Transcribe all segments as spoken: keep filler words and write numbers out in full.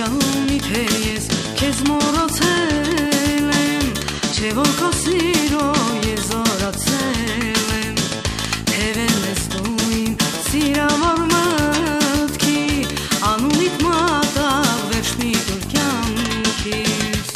Կյանքի թե ես քեզ մոռացել եմ, չէ որ քո սիրո ես զորացել եմ, թևել ես դու իմ սիրավոր մտքի, անունիդ մատաղ վերջ մի տուր կյանքիս։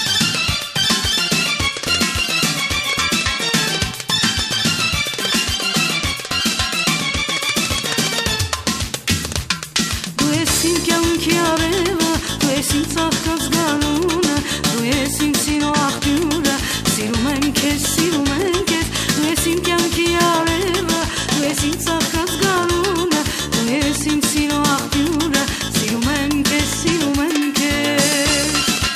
Դու ես իմ կյանքի արևը, դու ես իմ ծաղկած գարունը, դու ես իմ սիրո աղբյուրը, սիրում եմ քեզ, սիրում եմ քեզ, դու ես իմ կյանքի արևը, դու ես իմ ծաղկած գարունը, դու ես իմ սիրո աղբյուրը, սիրում եմ քեզ, սիրում եմ քեզ։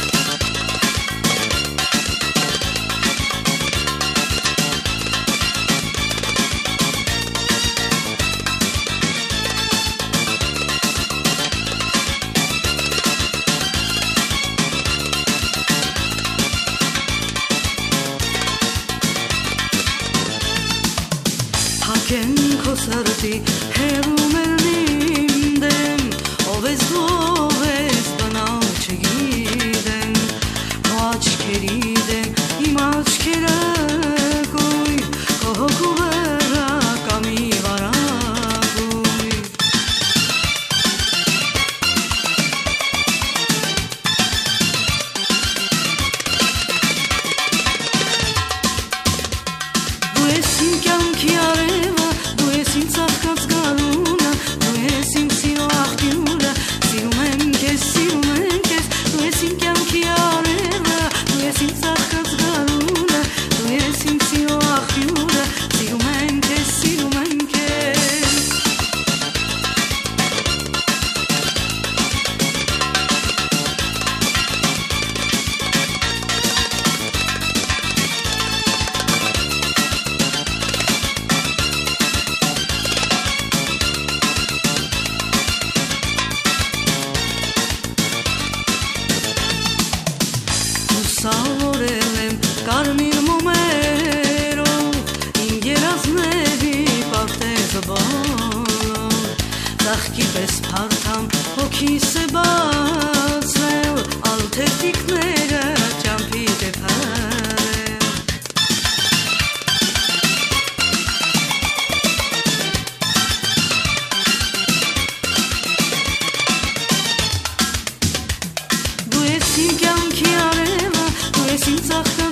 Հագեն քո սրտի հեռում էր իմ դեմ, ով ես դու, ով ես բնավ չգիտեմ, քո աչքերի դեմ իմ աչքերը կույր, քո հոգու վրա կա մի վարագույր։ Դու ես իմ կյանքի արևը, դու ես իմ ծաղկած գարունը, դու ես իմ սիրո աղբյուրը, սիրում եմ քեզ, սիրում եմ քեզ, դու ես իմ կյանքի արևը, դու ես իմ ծաղկած գարունը, դու ես իմ սիրո աղբյուրը, սիրում եմ քեզ, սիրում եմ քեզ։ Լուսավորել եմ կարմիր մոմերով, իմ երազների պարտեզը բոլոր, ծաղկի պես փարթամ հոգիս է բացվել, ալթերտիկները ճամփիդ է փարել։ Դու ես իմ կյանքի արևը, դու ես իմ ծաղկած